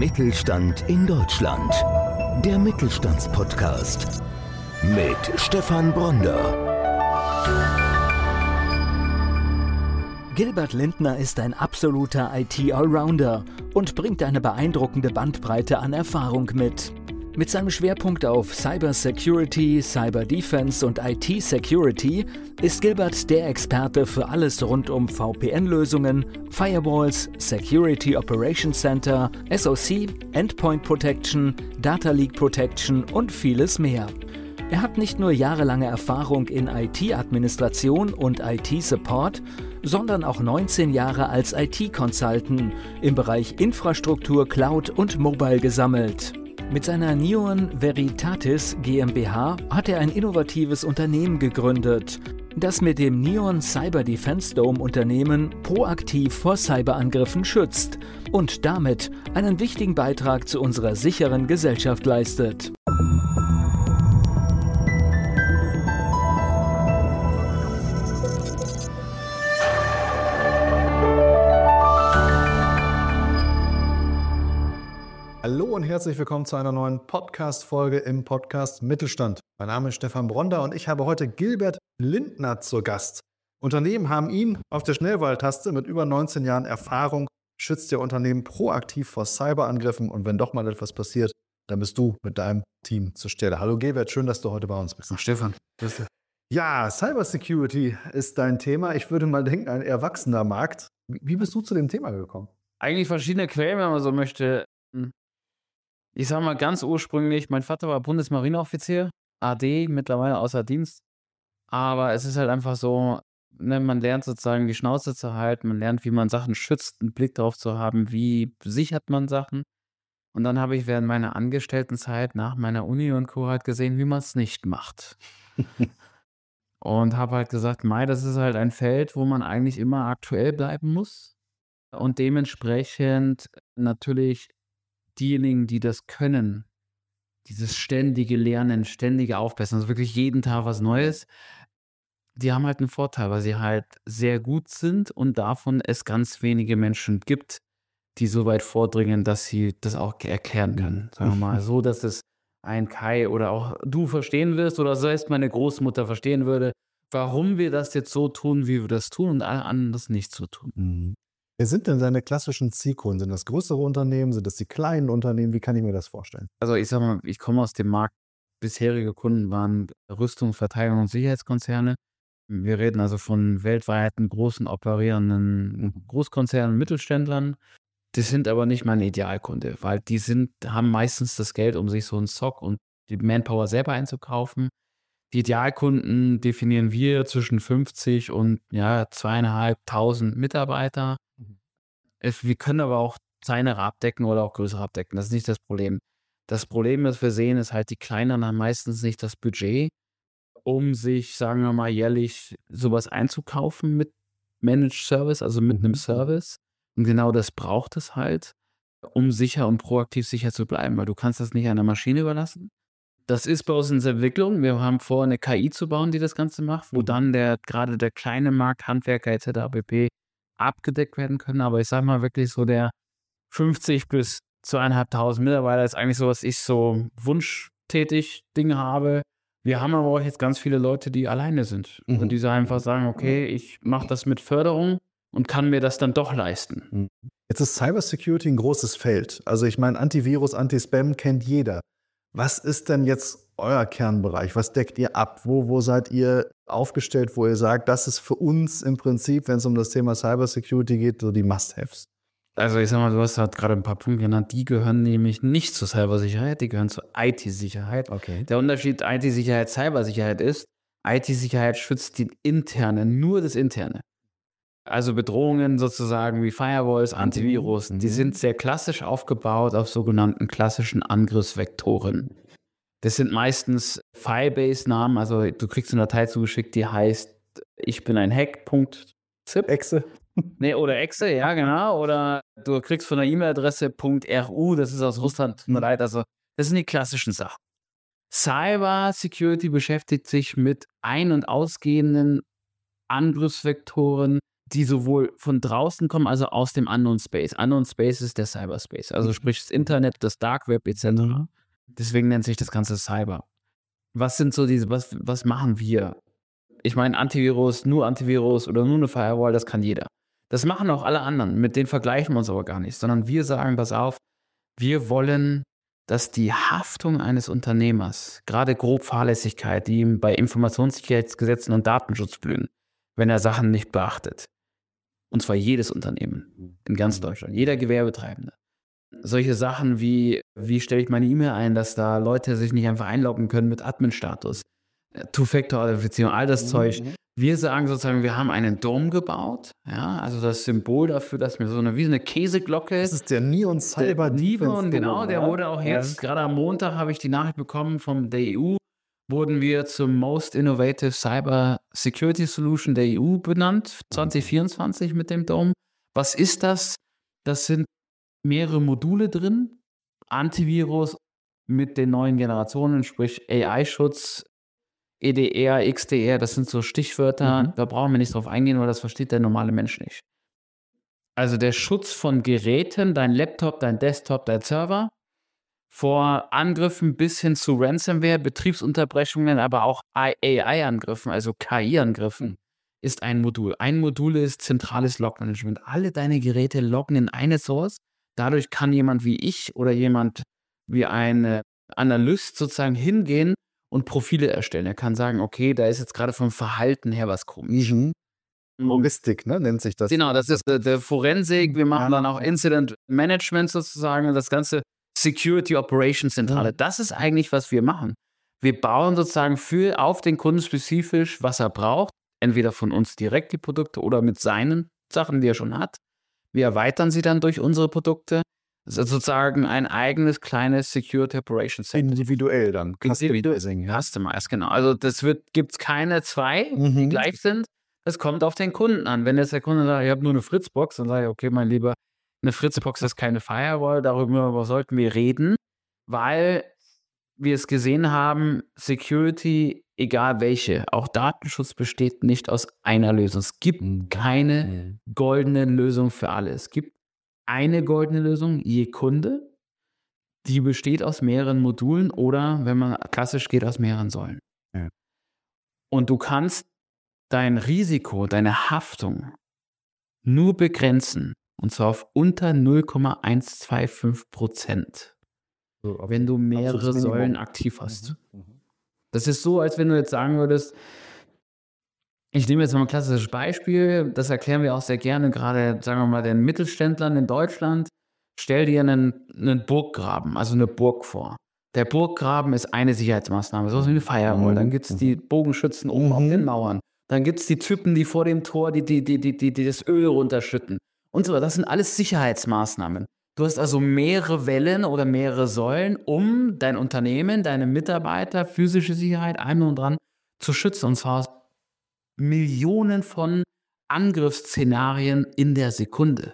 Mittelstand in Deutschland. Der Mittelstandspodcast mit Stefan Bronder. Gilbert Lindner ist ein absoluter IT-Allrounder und bringt eine beeindruckende Bandbreite an Erfahrung mit. Mit seinem Schwerpunkt auf Cybersecurity, Cyberdefense und IT-Security ist Gilbert der Experte für alles rund um VPN-Lösungen, Firewalls, Security Operations Center, SOC, Endpoint Protection, Data Leak Protection und vieles mehr. Er hat nicht nur jahrelange Erfahrung in IT-Administration und IT-Support, sondern auch 19 Jahre als IT-Consultant im Bereich Infrastruktur, Cloud und Mobile gesammelt. Mit seiner Neon Veritatis GmbH hat er ein innovatives Unternehmen gegründet, das mit dem Neon Cyber Defense Dome Unternehmen proaktiv vor Cyberangriffen schützt und damit einen wichtigen Beitrag zu unserer sicheren Gesellschaft leistet. Hallo und herzlich willkommen zu einer neuen Podcast-Folge im Podcast Mittelstand. Mein Name ist Stefan Bronder und ich habe heute Gilbert Lindner zu Gast. Unternehmen haben ihn auf der Schnellwahltaste. Mit über 19 Jahren Erfahrung schützt der Unternehmen proaktiv vor Cyberangriffen und wenn doch mal etwas passiert, dann bist du mit deinem Team zur Stelle. Hallo Gilbert, schön, dass du heute bei uns bist. Ach, Stefan, grüß dich. Ja, Cybersecurity ist dein Thema. Ich würde mal denken, ein erwachsener Markt. Wie bist du zu dem Thema gekommen? Eigentlich verschiedene Quellen, wenn man so möchte. Ich sage mal ganz ursprünglich, mein Vater war Bundesmarineoffizier, AD, mittlerweile außer Dienst. Aber es ist halt einfach so, ne, man lernt sozusagen die Schnauze zu halten, man lernt, wie man Sachen schützt, einen Blick darauf zu haben, wie sichert man Sachen. Und dann habe ich während meiner Angestelltenzeit nach meiner Uni und Co. halt gesehen, wie man es nicht macht. Und habe halt gesagt, das ist halt ein Feld, wo man eigentlich immer aktuell bleiben muss. Und dementsprechend natürlich diejenigen, die das können, dieses ständige Lernen, ständige Aufbessern, also wirklich jeden Tag was Neues, die haben halt einen Vorteil, weil sie halt sehr gut sind und davon es ganz wenige Menschen gibt, die so weit vordringen, dass sie das auch erklären können. Sagen wir mal so, dass es ein Kai oder auch du verstehen wirst oder selbst meine Großmutter verstehen würde, warum wir das jetzt so tun, wie wir das tun und alle anderen das nicht so tun. Wer sind denn deine klassischen Zielkunden? Sind das größere Unternehmen? Sind das die kleinen Unternehmen? Wie kann ich mir das vorstellen? Also ich sag mal, ich komme aus dem Markt. Bisherige Kunden waren Rüstung, Verteidigung und Sicherheitskonzerne. Wir reden also von weltweiten großen operierenden Großkonzernen und Mittelständlern. Die sind aber nicht mein Idealkunde, weil die haben meistens das Geld, um sich so einen SOC und die Manpower selber einzukaufen. Die Idealkunden definieren wir zwischen 50 und 2.500 Mitarbeiter. Wir können aber auch kleinere abdecken oder auch größere abdecken. Das ist nicht das Problem. Das Problem, das wir sehen, ist halt, die Kleineren haben meistens nicht das Budget, um sich, sagen wir mal, jährlich sowas einzukaufen mit Managed Service, also mit einem Service. Und genau das braucht es halt, um sicher und proaktiv sicher zu bleiben, weil du kannst das nicht einer Maschine überlassen. Das ist bei uns in der Entwicklung. Wir haben vor, eine KI zu bauen, die das Ganze macht, wo dann gerade der kleine Markt, Handwerker etc. pp. Abgedeckt werden können. Aber ich sage mal wirklich so, der 50 bis 2.500 Mitarbeiter ist eigentlich so, was ich so wunschtätig Dinge habe. Wir haben aber auch jetzt ganz viele Leute, die alleine sind und die so einfach sagen, okay, ich mache das mit Förderung und kann mir das dann doch leisten. Jetzt ist Cybersecurity ein großes Feld. Also ich meine, Antivirus, Anti-Spam kennt jeder. Was ist denn jetzt euer Kernbereich? Was deckt ihr ab? Wo seid ihr aufgestellt, wo ihr sagt, das ist für uns im Prinzip, wenn es um das Thema Cybersecurity geht, so die Must-Haves? Also ich sag mal, du hast halt gerade ein paar Punkte genannt, die gehören nämlich nicht zur Cybersicherheit, die gehören zur IT-Sicherheit. Okay. Der Unterschied IT-Sicherheit, Cybersicherheit ist, IT-Sicherheit schützt die interne, nur das Interne. Also Bedrohungen sozusagen wie Firewalls, Antivirus, die sind sehr klassisch aufgebaut auf sogenannten klassischen Angriffsvektoren. Das sind meistens File-Based-Namen, also du kriegst eine Datei zugeschickt, die heißt, ich bin ein Hack.zip. Exe. Nee, oder Exe, ja genau, oder du kriegst von der E-Mail-Adresse .ru, das ist aus Russland, tut mir leid, also das sind die klassischen Sachen. Cyber Security beschäftigt sich mit ein- und ausgehenden Angriffsvektoren, die sowohl von draußen kommen, also aus dem Unknown Space. Unknown Space ist der Cyberspace, also sprich das Internet, das Dark Web etc. Deswegen nennt sich das Ganze Cyber. Was sind so was machen wir? Ich meine, Antivirus oder nur eine Firewall, das kann jeder. Das machen auch alle anderen, mit denen vergleichen wir uns aber gar nicht, sondern wir sagen, pass auf, wir wollen, dass die Haftung eines Unternehmers, gerade grob Fahrlässigkeit, die ihm bei Informationssicherheitsgesetzen und Datenschutz blühen, wenn er Sachen nicht beachtet, und zwar jedes Unternehmen in ganz Deutschland, jeder Gewerbetreibende. Solche Sachen wie stelle ich meine E-Mail ein, dass da Leute sich nicht einfach einloggen können mit Admin-Status, Two-Factor-Authentifizierung, all das Zeug. Wir sagen sozusagen, wir haben einen Dom gebaut, ja, also das Symbol dafür, dass mir wie eine Käseglocke ist. Das ist der Neon Cyber Defense. Genau, der wurde auch jetzt, gerade am Montag habe ich die Nachricht bekommen von der EU, wurden wir zum Most Innovative Cyber Security Solution der EU benannt, 2024 mit dem Dome. Was ist das? Das sind mehrere Module drin, Antivirus mit den neuen Generationen, sprich AI-Schutz, EDR, XDR, das sind so Stichwörter, da brauchen wir nicht drauf eingehen, weil das versteht der normale Mensch nicht. Also der Schutz von Geräten, dein Laptop, dein Desktop, dein Server, vor Angriffen bis hin zu Ransomware, Betriebsunterbrechungen, aber auch AI-Angriffen, also KI-Angriffen, ist ein Modul. Ein Modul ist zentrales Log-Management. Alle deine Geräte loggen in eine Source. Dadurch kann jemand wie ich oder jemand wie ein Analyst sozusagen hingehen und Profile erstellen. Er kann sagen, okay, da ist jetzt gerade vom Verhalten her was komisch. Logistik, ne, nennt sich das. Genau, das ist der Forensik. Wir machen dann auch Incident Management sozusagen, das ganze Security Operations Zentrale. Das ist eigentlich, was wir machen. Wir bauen sozusagen auf den Kunden spezifisch, was er braucht, entweder von uns direkt die Produkte oder mit seinen Sachen, die er schon hat. Wir erweitern sie dann durch unsere Produkte. Das ist sozusagen ein eigenes kleines Security Operations Center. Individuell dann. Customizing, genau. Also gibt es keine zwei, die gleich sind. Es kommt auf den Kunden an. Wenn jetzt der Kunde sagt, ich habe nur eine Fritzbox, dann sage ich, okay, mein Lieber, eine Fritzbox ist keine Firewall, darüber sollten wir reden, weil wir es gesehen haben, Security, egal welche, auch Datenschutz besteht nicht aus einer Lösung. Es gibt keine goldene Lösung für alle. Es gibt eine goldene Lösung je Kunde, die besteht aus mehreren Modulen oder, wenn man klassisch geht, aus mehreren Säulen. Ja. Und du kannst dein Risiko, deine Haftung nur begrenzen, und zwar auf unter 0,125%, wenn du mehrere Säulen aktiv hast. Das ist so, als wenn du jetzt sagen würdest, ich nehme jetzt mal ein klassisches Beispiel, das erklären wir auch sehr gerne, gerade, sagen wir mal, den Mittelständlern in Deutschland. Stell dir einen Burggraben, also eine Burg vor. Der Burggraben ist eine Sicherheitsmaßnahme, so wie eine Firewall. Dann gibt es die Bogenschützen oben auf den Mauern. Dann gibt es die Typen, die vor dem Tor die das Öl runterschütten. Und so, das sind alles Sicherheitsmaßnahmen. Du hast also mehrere Wellen oder mehrere Säulen, um dein Unternehmen, deine Mitarbeiter, physische Sicherheit, allem und dran zu schützen. Und zwar aus Millionen von Angriffsszenarien in der Sekunde.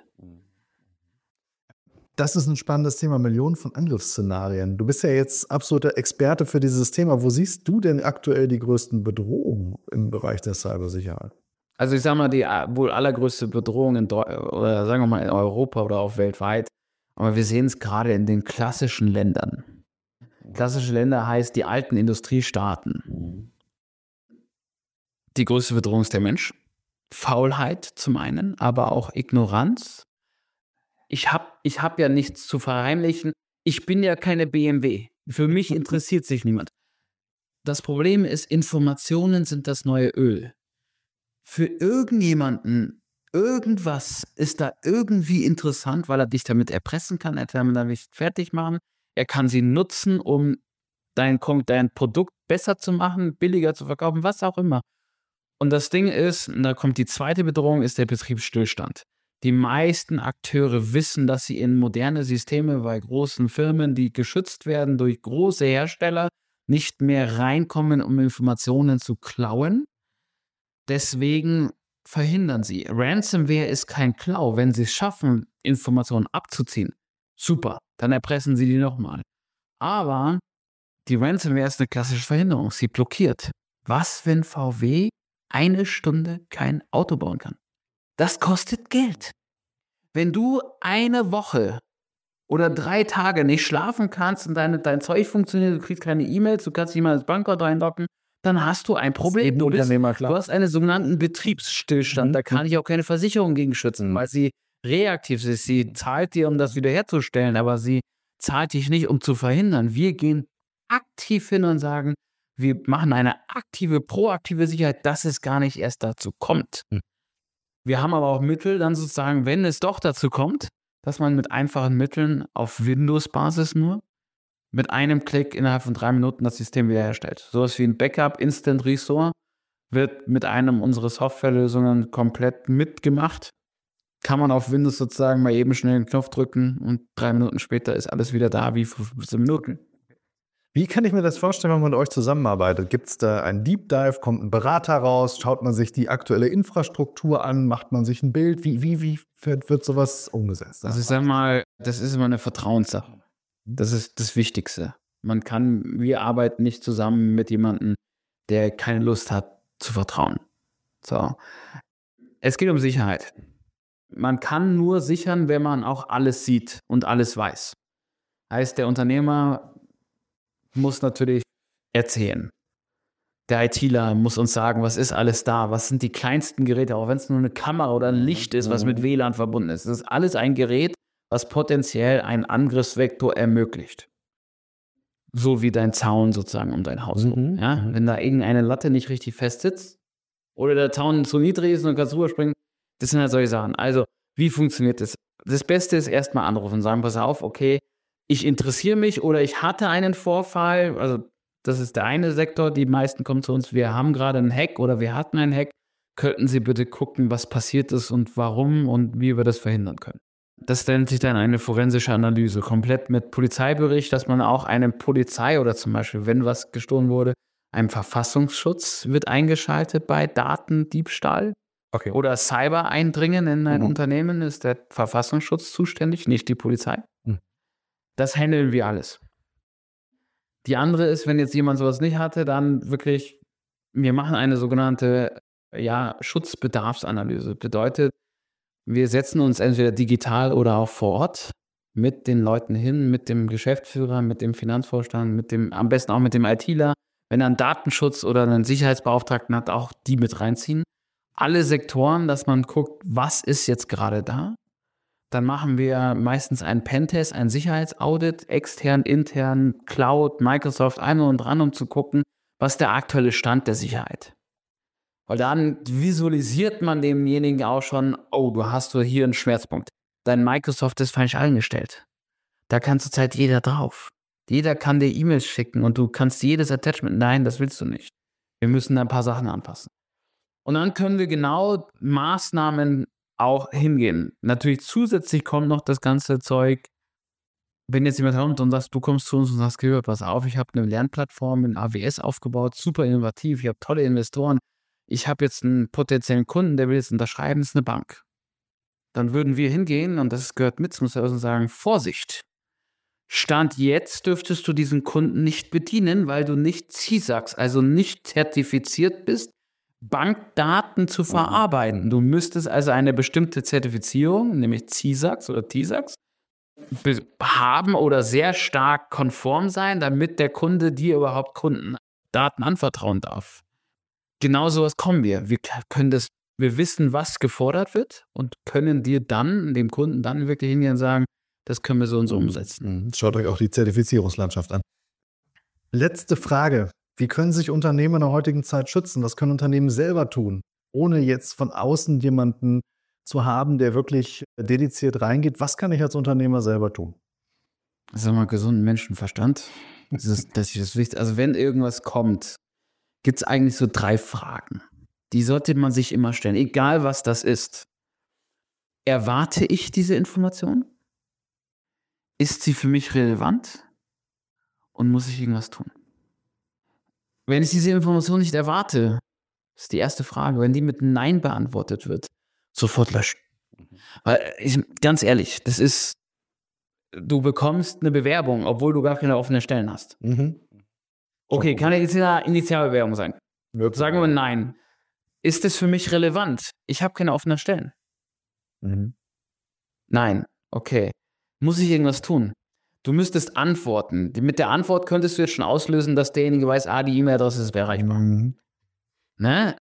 Das ist ein spannendes Thema, Millionen von Angriffsszenarien. Du bist ja jetzt absoluter Experte für dieses Thema. Wo siehst du denn aktuell die größten Bedrohungen im Bereich der Cybersicherheit? Also ich sage mal, die wohl allergrößte Bedrohung oder sagen wir mal in Europa oder auch weltweit, aber wir sehen es gerade in den klassischen Ländern. Klassische Länder heißt die alten Industriestaaten. Die größte Bedrohung ist der Mensch. Faulheit zum einen, aber auch Ignoranz. Ich hab ja nichts zu verheimlichen. Ich bin ja keine BMW. Für mich interessiert sich niemand. Das Problem ist, Informationen sind das neue Öl. Für irgendjemanden, irgendwas ist da irgendwie interessant, weil er dich damit erpressen kann, er kann damit fertig machen. Er kann sie nutzen, um dein Produkt besser zu machen, billiger zu verkaufen, was auch immer. Und das Ding ist, und da kommt die zweite Bedrohung, ist der Betriebsstillstand. Die meisten Akteure wissen, dass sie in moderne Systeme bei großen Firmen, die geschützt werden durch große Hersteller, nicht mehr reinkommen, um Informationen zu klauen. Deswegen verhindern sie. Ransomware ist kein Klau. Wenn sie es schaffen, Informationen abzuziehen, super, dann erpressen sie die nochmal. Aber die Ransomware ist eine klassische Verhinderung. Sie blockiert. Was, wenn VW eine Stunde kein Auto bauen kann? Das kostet Geld. Wenn du eine Woche oder 3 Tage nicht schlafen kannst und dein Zeug funktioniert, du kriegst keine E-Mails, du kannst nicht mal ins Bankkonto einloggen, dann hast du ein Problem. Du hast einen sogenannten Betriebsstillstand. Da kann ich auch keine Versicherung gegen schützen, weil sie reaktiv ist. Sie zahlt dir, um das wiederherzustellen, aber sie zahlt dich nicht, um zu verhindern. Wir gehen aktiv hin und sagen, wir machen eine aktive, proaktive Sicherheit, dass es gar nicht erst dazu kommt. Wir haben aber auch Mittel, dann sozusagen, wenn es doch dazu kommt, dass man mit einfachen Mitteln auf Windows-Basis nur mit einem Klick innerhalb von 3 Minuten das System wiederherstellt. Sowas wie ein Backup, Instant Restore wird mit einem unserer Softwarelösungen komplett mitgemacht. Kann man auf Windows sozusagen mal eben schnell einen Knopf drücken und 3 Minuten später ist alles wieder da wie vor 15 Minuten. Wie kann ich mir das vorstellen, wenn man mit euch zusammenarbeitet? Gibt es da einen Deep Dive, kommt ein Berater raus, schaut man sich die aktuelle Infrastruktur an, macht man sich ein Bild? Wie wird sowas umgesetzt? Also ich sag mal, das ist immer eine Vertrauenssache. Das ist das Wichtigste. Wir arbeiten nicht zusammen mit jemandem, der keine Lust hat zu vertrauen. So. Es geht um Sicherheit. Man kann nur sichern, wenn man auch alles sieht und alles weiß. Heißt, der Unternehmer muss natürlich erzählen. Der ITler muss uns sagen, was ist alles da, was sind die kleinsten Geräte, auch wenn es nur eine Kamera oder ein Licht ist, was mit WLAN verbunden ist. Das ist alles ein Gerät, was potenziell einen Angriffsvektor ermöglicht. So wie dein Zaun sozusagen um dein Haus rum. Ja? Wenn da irgendeine Latte nicht richtig fest sitzt oder der Zaun zu niedrig ist und du kannst rüberspringen, das sind halt solche Sachen. Also, wie funktioniert das? Das Beste ist erstmal anrufen und sagen, pass auf, okay, ich interessiere mich oder ich hatte einen Vorfall, also das ist der eine Sektor, die meisten kommen zu uns, wir haben gerade einen Hack oder wir hatten einen Hack, könnten Sie bitte gucken, was passiert ist und warum und wie wir das verhindern können. Das nennt sich dann eine forensische Analyse, komplett mit Polizeibericht, dass man auch einem Polizei oder zum Beispiel, wenn was gestohlen wurde, ein Verfassungsschutz wird eingeschaltet bei Datendiebstahl. Okay. Oder Cyber-Eindringen in ein Unternehmen ist der Verfassungsschutz zuständig, nicht die Polizei. Das handeln wir alles. Die andere ist, wenn jetzt jemand sowas nicht hatte, dann wirklich, wir machen eine sogenannte Schutzbedarfsanalyse. Bedeutet, wir setzen uns entweder digital oder auch vor Ort mit den Leuten hin, mit dem Geschäftsführer, mit dem Finanzvorstand, am besten auch mit dem ITler. Wenn er einen Datenschutz oder einen Sicherheitsbeauftragten hat, auch die mit reinziehen. Alle Sektoren, dass man guckt, was ist jetzt gerade da. Dann machen wir meistens einen Pentest, ein Sicherheitsaudit, extern, intern, Cloud, Microsoft, einmal und dran, um zu gucken, was ist der aktuelle Stand der Sicherheit. Weil dann visualisiert man demjenigen auch schon, oh, du hast hier einen Schmerzpunkt. Dein Microsoft ist falsch eingestellt. Da kann zurzeit jeder drauf. Jeder kann dir E-Mails schicken und du kannst jedes Attachment, nein, das willst du nicht. Wir müssen da ein paar Sachen anpassen. Und dann können wir genau Maßnahmen auch hingehen. Natürlich zusätzlich kommt noch das ganze Zeug, wenn jetzt jemand kommt und sagt, du kommst zu uns und sagst, Gilbert, pass auf, ich habe eine Lernplattform in AWS aufgebaut, super innovativ, ich habe tolle Investoren, ich habe jetzt einen potenziellen Kunden, der will jetzt unterschreiben, das ist eine Bank. Dann würden wir hingehen, und das gehört mit zum Service, und sagen, Vorsicht, Stand jetzt dürftest du diesen Kunden nicht bedienen, weil du nicht CISAX, also nicht zertifiziert bist, Bankdaten zu verarbeiten. Du müsstest also eine bestimmte Zertifizierung, nämlich CISAX oder TISAX, haben oder sehr stark konform sein, damit der Kunde dir überhaupt Kundendaten anvertrauen darf. Genau sowas kommen wir. Wir wissen, was gefordert wird und können dir dann, dem Kunden dann wirklich hingehen und sagen, das können wir so und so umsetzen. Schaut euch auch die Zertifizierungslandschaft an. Letzte Frage. Wie können sich Unternehmen in der heutigen Zeit schützen? Was können Unternehmen selber tun, ohne jetzt von außen jemanden zu haben, der wirklich dediziert reingeht? Was kann ich als Unternehmer selber tun? Sag mal, gesunden Menschenverstand. Das ist das Wichtigste. Also wenn irgendwas kommt, gibt es eigentlich so 3 Fragen. Die sollte man sich immer stellen, egal was das ist. Erwarte ich diese Information? Ist sie für mich relevant? Und muss ich irgendwas tun? Wenn ich diese Information nicht erwarte, ist die erste Frage, wenn die mit Nein beantwortet wird, sofort löschen. Weil, ganz ehrlich, du bekommst eine Bewerbung, obwohl du gar keine offenen Stellen hast. Okay, kann jetzt eine Initialbewerbung sein. Sagen wir nein. Ist es für mich relevant? Ich habe keine offenen Stellen. Nein, okay. Muss ich irgendwas tun? Du müsstest antworten. Mit der Antwort könntest du jetzt schon auslösen, dass derjenige weiß, die E-Mail-Adresse ist erreichbar. Ne?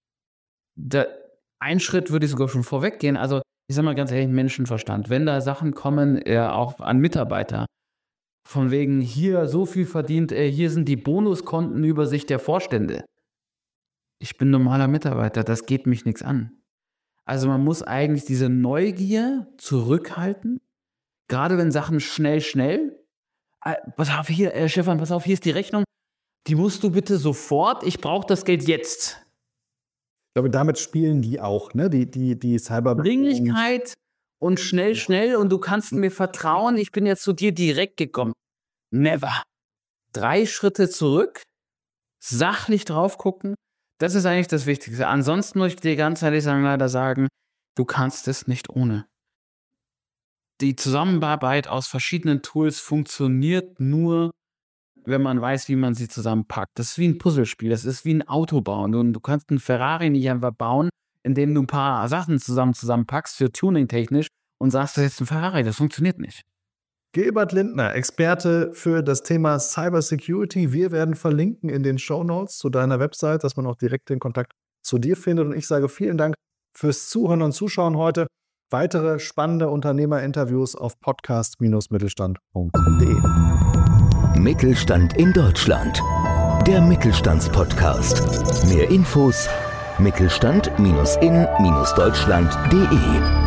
Ein Schritt würde ich sogar schon vorweggehen. Also ich sage mal ganz ehrlich, Menschenverstand. Wenn da Sachen kommen, auch an Mitarbeiter, von wegen hier so viel verdient, hier sind die Bonuskontenübersicht der Vorstände. Ich bin normaler Mitarbeiter, das geht mich nichts an. Also man muss eigentlich diese Neugier zurückhalten, gerade wenn Sachen schnell. Pass auf hier, Stefan, pass auf, hier ist die Rechnung. Die musst du bitte sofort, ich brauche das Geld jetzt. Ich glaube, damit spielen die auch, ne? Die Cyber Dringlichkeit und schnell und du kannst mir vertrauen, ich bin jetzt zu dir direkt gekommen. Never. 3 Schritte zurück, sachlich drauf gucken, das ist eigentlich das Wichtigste. Ansonsten muss ich dir ganz ehrlich leider sagen, du kannst es nicht ohne. Die Zusammenarbeit aus verschiedenen Tools funktioniert nur, wenn man weiß, wie man sie zusammenpackt. Das ist wie ein Puzzlespiel, das ist wie ein Auto bauen. Du kannst einen Ferrari nicht einfach bauen, indem du ein paar Sachen zusammenpackst für Tuning-technisch und sagst, das ist jetzt ein Ferrari. Das funktioniert nicht. Gilbert Lindner, Experte für das Thema Cybersecurity. Wir werden verlinken in den Shownotes zu deiner Website, dass man auch direkt den Kontakt zu dir findet. Und ich sage vielen Dank fürs Zuhören und Zuschauen heute. Weitere spannende Unternehmerinterviews auf podcast-mittelstand.de. Mittelstand in Deutschland. Der Mittelstandspodcast. Mehr Infos mittelstand-in-deutschland.de